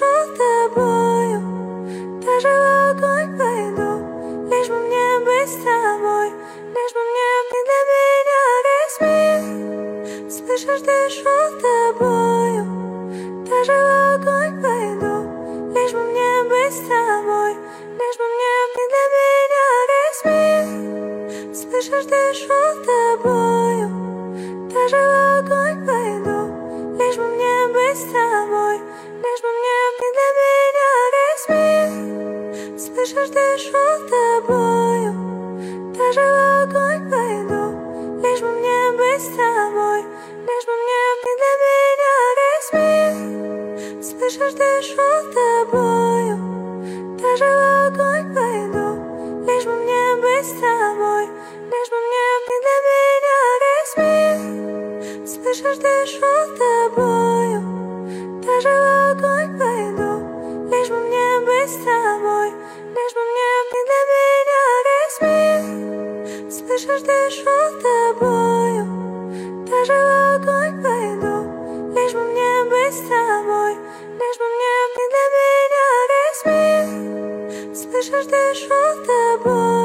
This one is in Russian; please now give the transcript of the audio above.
дышу тобою, даже в огонь пойду, лишь бы мне быть с тобой, лишь бы мне ты для меня весь мир. Слышишь, дышу тобою, даже в огонь пойду, лишь бы мне быть с тобой, лишь бы мне ты для меня весь мир. Слышишь, дышу тобою, даже в огонь пойду, лишь бы мне быть с тобой, лишь бы мне ты для меня весь мир. Слышишь, дышу тобою, даже в огонь пойду, лишь бы мне быть с тобой, лишь бы мне ты для меня весь мир. Слышишь, дышу тобою, даже в огонь пойду, лишь бы мне быть с тобой.